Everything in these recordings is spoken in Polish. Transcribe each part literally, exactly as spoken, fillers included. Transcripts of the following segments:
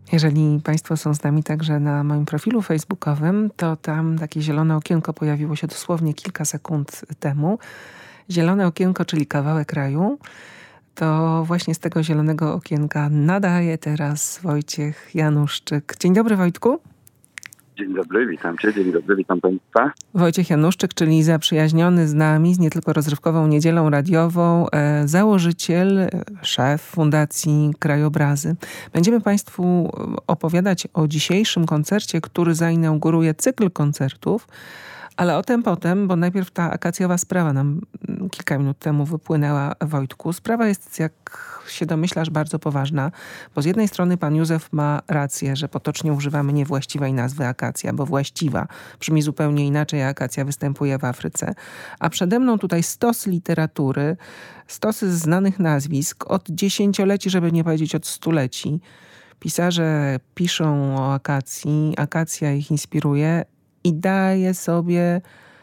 Jeżeli Państwo są z nami także na moim profilu facebookowym, to tam takie zielone okienko pojawiło się dosłownie kilka sekund temu. Zielone okienko, czyli kawałek raju. To właśnie z tego zielonego okienka nadaje teraz Wojciech Januszczyk. Dzień dobry, Wojtku. Dzień dobry, witam Cię, dzień dobry, witam Państwa. Wojciech Januszczyk, czyli zaprzyjaźniony z nami, z nie tylko rozrywkową niedzielą radiową, e, założyciel, e, szef Fundacji Krajobrazy. Będziemy Państwu opowiadać o dzisiejszym koncercie, który zainauguruje cykl koncertów, ale o tym potem, bo najpierw ta akacjowa sprawa nam kilka minut temu wypłynęła, Wojtku. Sprawa jest, jak się domyślasz, bardzo poważna, bo z jednej strony pan Józef ma rację, że potocznie używamy niewłaściwej nazwy akacja, bo właściwa brzmi zupełnie inaczej, a akacja występuje w Afryce. A przede mną tutaj stos literatury, stosy znanych nazwisk od dziesięcioleci, żeby nie powiedzieć od stuleci. Pisarze piszą o akacji, akacja ich inspiruje i daje sobie,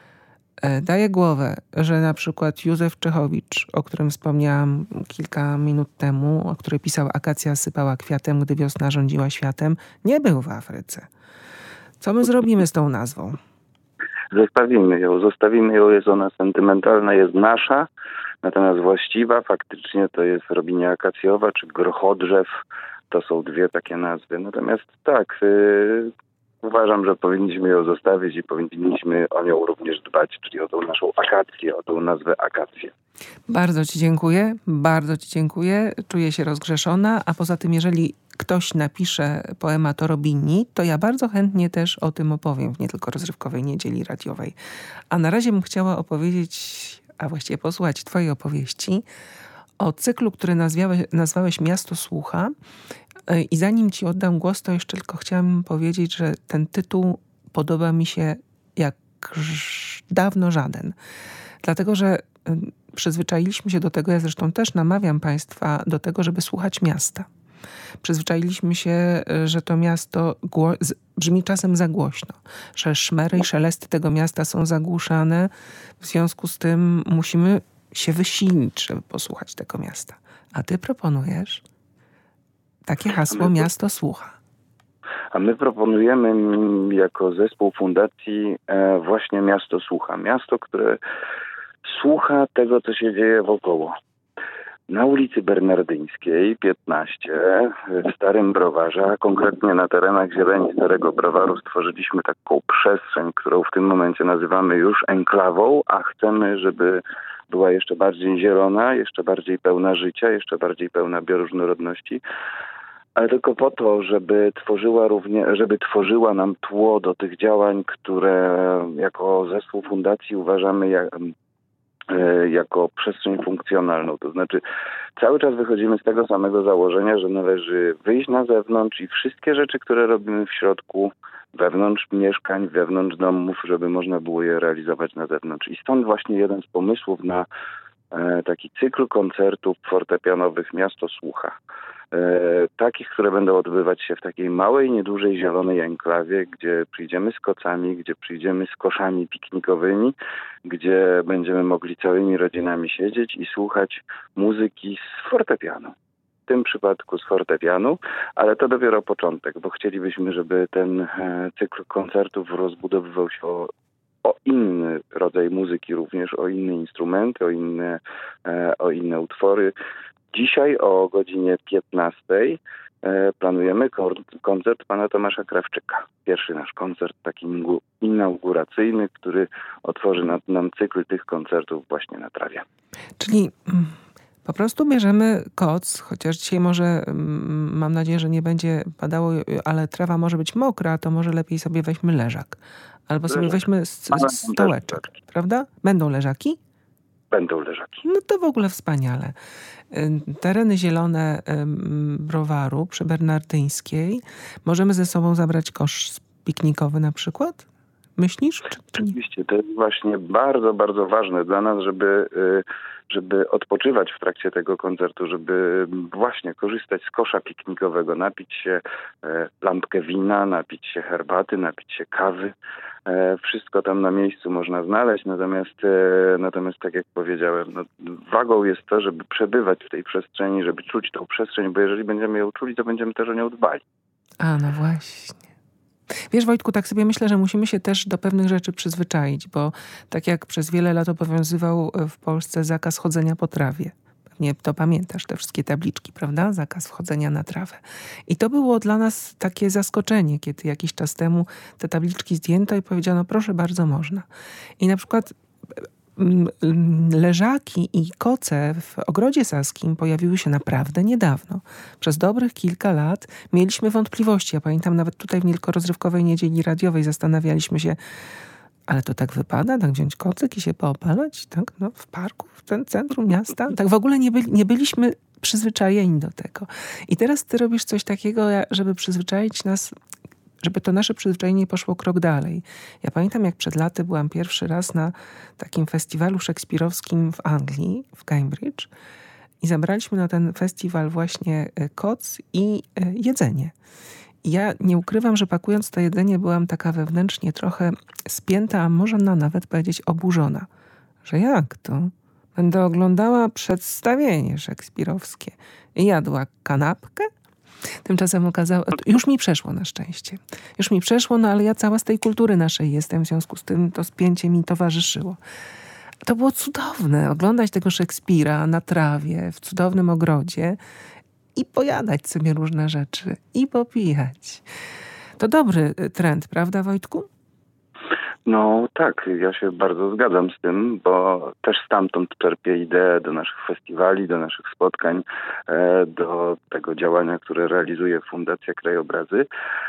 daje głowę, że na przykład Józef Czechowicz, o którym wspomniałam kilka minut temu, o który pisał Akacja sypała kwiatem, gdy wiosna rządziła światem, nie był w Afryce. Co my zrobimy z tą nazwą? Zostawimy ją, zostawimy ją, jest ona sentymentalna, jest nasza, natomiast właściwa faktycznie to jest robinia akacjowa czy grochodrzew. To są dwie takie nazwy. Natomiast tak, yy, uważam, że powinniśmy ją zostawić i powinniśmy o nią również dbać, czyli o tą naszą akację, o tą nazwę akację. Bardzo Ci dziękuję, bardzo Ci dziękuję. Czuję się rozgrzeszona, a poza tym, jeżeli ktoś napisze poemat o Robini, to ja bardzo chętnie też o tym opowiem w nie tylko rozrywkowej niedzieli radiowej. A na razie bym chciała opowiedzieć, a właściwie posłuchać Twojej opowieści o cyklu, który nazwałeś, nazwałeś Miasto słucha. I zanim Ci oddam głos, to jeszcze tylko chciałam powiedzieć, że ten tytuł podoba mi się jak dawno żaden. Dlatego, że przyzwyczailiśmy się do tego, ja zresztą też namawiam Państwa do tego, żeby słuchać miasta. Przyzwyczailiśmy się, że to miasto gło- brzmi czasem za głośno, że szmery i szelesty tego miasta są zagłuszane. W związku z tym musimy się wysilić, żeby posłuchać tego miasta. A Ty proponujesz takie hasło Miasto słucha. A my proponujemy jako zespół fundacji właśnie Miasto słucha. Miasto, które słucha tego, co się dzieje wokoło. Na ulicy Bernardyńskiej piętnaście w Starym Browarze, a konkretnie na terenach zieleni Starego Browaru stworzyliśmy taką przestrzeń, którą w tym momencie nazywamy już enklawą, a chcemy, żeby była jeszcze bardziej zielona, jeszcze bardziej pełna życia, jeszcze bardziej pełna bioróżnorodności. Ale tylko po to, żeby tworzyła równie, żeby tworzyła nam tło do tych działań, które jako zespół fundacji uważamy jak, jako przestrzeń funkcjonalną. To znaczy cały czas wychodzimy z tego samego założenia, że należy wyjść na zewnątrz i wszystkie rzeczy, które robimy w środku, wewnątrz mieszkań, wewnątrz domów, żeby można było je realizować na zewnątrz. I stąd właśnie jeden z pomysłów na e, taki cykl koncertów fortepianowych Miasto słucha. E, takich, które będą odbywać się w takiej małej, niedużej zielonej enklawie, gdzie przyjdziemy z kocami, gdzie przyjdziemy z koszami piknikowymi, gdzie będziemy mogli całymi rodzinami siedzieć i słuchać muzyki z fortepianu. W tym przypadku z fortepianu, ale to dopiero początek, bo chcielibyśmy, żeby ten e, cykl koncertów rozbudowywał się o, o inny rodzaj muzyki również, o inne instrumenty, o inne, e, o inne utwory. Dzisiaj o godzinie piętnastej e, planujemy koncert pana Tomasza Krawczyka. Pierwszy nasz koncert taki inauguracyjny, który otworzy nam, nam cykl tych koncertów właśnie na trawie. Czyli po prostu bierzemy koc, chociaż dzisiaj może, mam nadzieję, że nie będzie padało, ale trawa może być mokra, to może lepiej sobie weźmy leżak. Albo sobie leżak. weźmy stołeczek, prawda? Będą leżaki? Będą leżaki. No to w ogóle wspaniale. Tereny zielone Browaru przy Bernardyńskiej. Możemy ze sobą zabrać kosz piknikowy na przykład? Myślisz? Czy, czy Oczywiście, to jest właśnie bardzo, bardzo ważne dla nas, żeby, żeby odpoczywać w trakcie tego koncertu, żeby właśnie korzystać z kosza piknikowego, napić się lampkę wina, napić się herbaty, napić się kawy. Wszystko tam na miejscu można znaleźć, natomiast, natomiast tak jak powiedziałem, no, wagą jest to, żeby przebywać w tej przestrzeni, żeby czuć tą przestrzeń, bo jeżeli będziemy ją czuli, to będziemy też o nią dbali. A, no właśnie. Wiesz, Wojtku, tak sobie myślę, że musimy się też do pewnych rzeczy przyzwyczaić, bo tak jak przez wiele lat obowiązywał w Polsce zakaz chodzenia po trawie. Pewnie to pamiętasz, te wszystkie tabliczki, prawda? Zakaz wchodzenia na trawę. I to było dla nas takie zaskoczenie, kiedy jakiś czas temu te tabliczki zdjęto i powiedziano, proszę bardzo, można. I na przykład leżaki i koce w Ogrodzie Saskim pojawiły się naprawdę niedawno. Przez dobrych kilka lat mieliśmy wątpliwości. Ja pamiętam nawet tutaj w Nielko-Rozrywkowej Niedzieli Radiowej zastanawialiśmy się, ale to tak wypada? Tak wziąć kocyk i się poopalać? Tak? No, w parku, w ten centrum miasta? Tak w ogóle nie, byli, nie byliśmy przyzwyczajeni do tego. I teraz ty robisz coś takiego, żeby przyzwyczaić nas, żeby to nasze przyzwyczajenie poszło krok dalej. Ja pamiętam, jak przed laty byłam pierwszy raz na takim festiwalu szekspirowskim w Anglii, w Cambridge i zabraliśmy na ten festiwal właśnie koc i jedzenie. I ja nie ukrywam, że pakując to jedzenie byłam taka wewnętrznie trochę spięta, a może nawet powiedzieć oburzona. Że jak to? Będę oglądała przedstawienie szekspirowskie i jadła kanapkę? Tymczasem okazało, już mi przeszło na szczęście. Już mi przeszło, no ale ja cała z tej kultury naszej jestem, w związku z tym to spięcie mi towarzyszyło. To było cudowne, oglądać tego Szekspira na trawie, w cudownym ogrodzie i pojadać sobie różne rzeczy i popijać. To dobry trend, prawda, Wojtku? No tak, ja się bardzo zgadzam z tym, bo też stamtąd czerpię ideę do naszych festiwali, do naszych spotkań, do tego działania, które realizuje Fundacja Krajobrazy.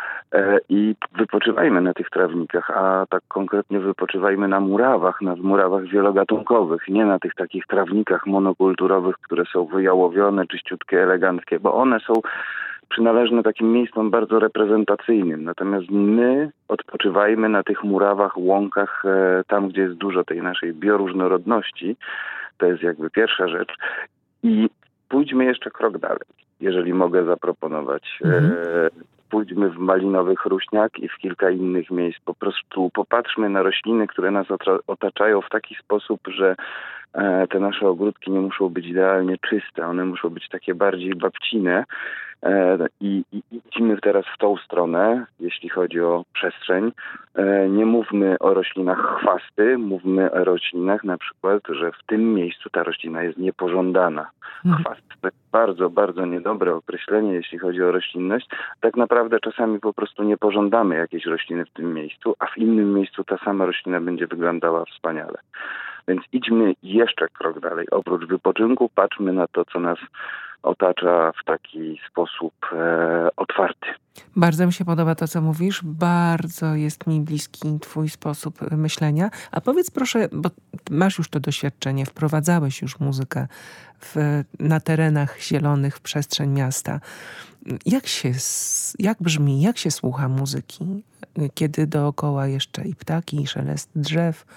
I wypoczywajmy na tych trawnikach, a tak konkretnie wypoczywajmy na murawach, na murawach wielogatunkowych, nie na tych takich trawnikach monokulturowych, które są wyjałowione, czyściutkie, eleganckie, bo one są przynależne takim miejscom bardzo reprezentacyjnym. Natomiast my odpoczywajmy na tych murawach, łąkach, tam gdzie jest dużo tej naszej bioróżnorodności. To jest jakby pierwsza rzecz. I pójdźmy jeszcze krok dalej, jeżeli mogę zaproponować. Mhm. Pójdźmy w Malinowy Chruśniak i w kilka innych miejsc. Po prostu popatrzmy na rośliny, które nas otaczają w taki sposób, że te nasze ogródki nie muszą być idealnie czyste. One muszą być takie bardziej babcine. I, i idźmy teraz w tą stronę, jeśli chodzi o przestrzeń. Nie mówmy o roślinach chwasty, mówmy o roślinach na przykład, że w tym miejscu ta roślina jest niepożądana. Chwast to jest bardzo, bardzo niedobre określenie, jeśli chodzi o roślinność. Tak naprawdę czasami po prostu nie pożądamy jakiejś rośliny w tym miejscu, a w innym miejscu ta sama roślina będzie wyglądała wspaniale. Więc idźmy jeszcze krok dalej. Oprócz wypoczynku patrzmy na to, co nas otacza w taki sposób e, otwarty. Bardzo mi się podoba to, co mówisz. Bardzo jest mi bliski twój sposób myślenia. A powiedz proszę, bo masz już to doświadczenie, wprowadzałeś już muzykę w, na terenach zielonych w przestrzeń miasta. Jak się, jak brzmi, jak się słucha muzyki, kiedy dookoła jeszcze i ptaki, i szelest drzew?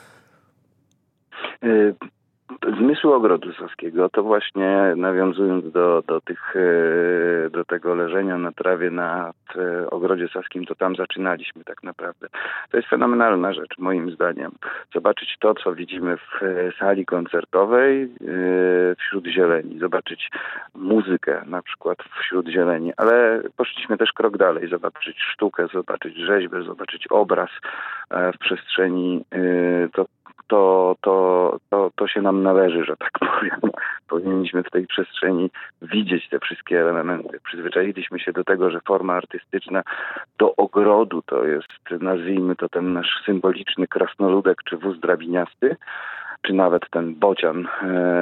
Y- Zmysł Ogrodu Saskiego, to właśnie nawiązując do, do, tych, do tego leżenia na trawie nad Ogrodzie Saskim, to tam zaczynaliśmy tak naprawdę. To jest fenomenalna rzecz, moim zdaniem. Zobaczyć to, co widzimy w sali koncertowej wśród zieleni. Zobaczyć muzykę na przykład wśród zieleni, ale poszliśmy też krok dalej. Zobaczyć sztukę, zobaczyć rzeźbę, zobaczyć obraz w przestrzeni. To To, to, to, to się nam należy, że tak powiem. Powinniśmy w tej przestrzeni widzieć te wszystkie elementy. Przyzwyczailiśmy się do tego, że forma artystyczna do ogrodu to jest, nazwijmy to, ten nasz symboliczny krasnoludek czy wóz drabiniasty, czy nawet ten bocian e,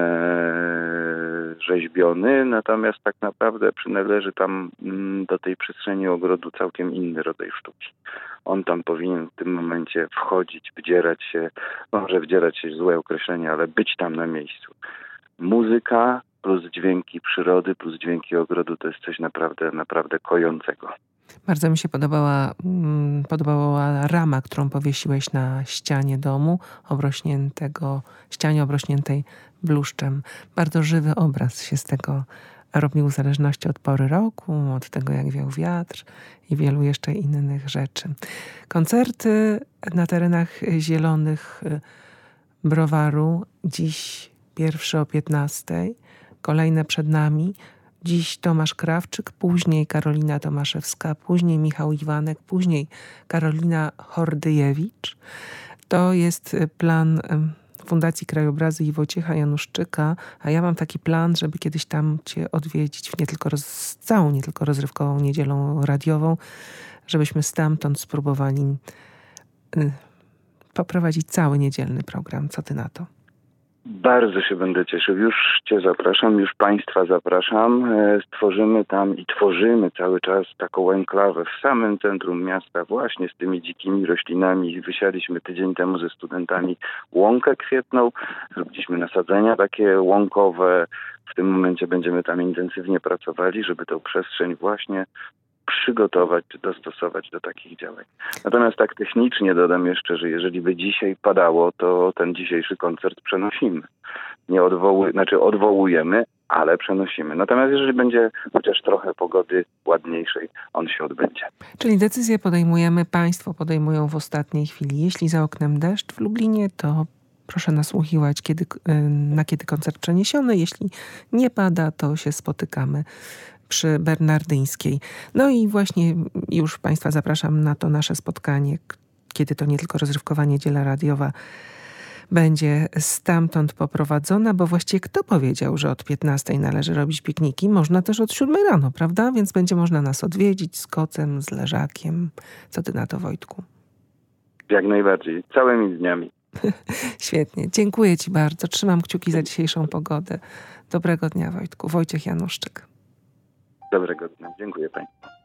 rzeźbiony, natomiast tak naprawdę przynależy tam m, do tej przestrzeni ogrodu całkiem inny rodzaj sztuki. On tam powinien w tym momencie wchodzić, wdzierać się, może wdzierać się złe określenie, ale być tam na miejscu. Muzyka plus dźwięki przyrody, plus dźwięki ogrodu to jest coś naprawdę, naprawdę kojącego. Bardzo mi się podobała, podobała rama, którą powiesiłeś na ścianie domu, obrośniętego, ścianie obrośniętej bluszczem. Bardzo żywy obraz się z tego robił w zależności od pory roku, od tego jak wiał wiatr i wielu jeszcze innych rzeczy. Koncerty na terenach zielonych Browaru. Dziś pierwszy o piętnastej, kolejne przed nami. Dziś Tomasz Krawczyk, później Karolina Tomaszewska, później Michał Iwanek, później Karolina Hordyjewicz. To jest plan Fundacji Krajobrazy i Wojciecha Januszczyka, a ja mam taki plan, żeby kiedyś tam cię odwiedzić w nie tylko roz, całą, nie tylko rozrywkową niedzielą radiową, żebyśmy stamtąd spróbowali y, poprowadzić cały niedzielny program. Co ty na to? Bardzo się będę cieszył. Już cię zapraszam, już państwa zapraszam. Stworzymy tam i tworzymy cały czas taką enklawę w samym centrum miasta, właśnie z tymi dzikimi roślinami. Wysialiśmy tydzień temu ze studentami łąkę kwietną. Zrobiliśmy nasadzenia takie łąkowe. W tym momencie będziemy tam intensywnie pracowali, żeby tę przestrzeń właśnie przygotować czy dostosować do takich działań. Natomiast tak technicznie dodam jeszcze, że jeżeli by dzisiaj padało, to ten dzisiejszy koncert przenosimy. Nie odwołujemy, znaczy odwołujemy, ale przenosimy. Natomiast jeżeli będzie chociaż trochę pogody ładniejszej, on się odbędzie. Czyli decyzję podejmujemy, państwo podejmują w ostatniej chwili. Jeśli za oknem deszcz w Lublinie, to proszę nasłuchiwać, kiedy, na kiedy koncert przeniesiony. Jeśli nie pada, to się spotykamy przy Bernardyńskiej. No i właśnie już państwa zapraszam na to nasze spotkanie, kiedy to nie tylko rozrywkowa niedziela radiowa będzie stamtąd poprowadzona, bo właściwie kto powiedział, że od piętnastej należy robić pikniki? Można też od siódmej rano, prawda? Więc będzie można nas odwiedzić z kocem, z leżakiem. Co ty na to, Wojtku? Jak najbardziej. Całymi dniami. Świetnie. Dziękuję ci bardzo. Trzymam kciuki za dzisiejszą pogodę. Dobrego dnia, Wojtku. Wojciech Januszczyk. Dobrego dnia. Dziękuję państwu.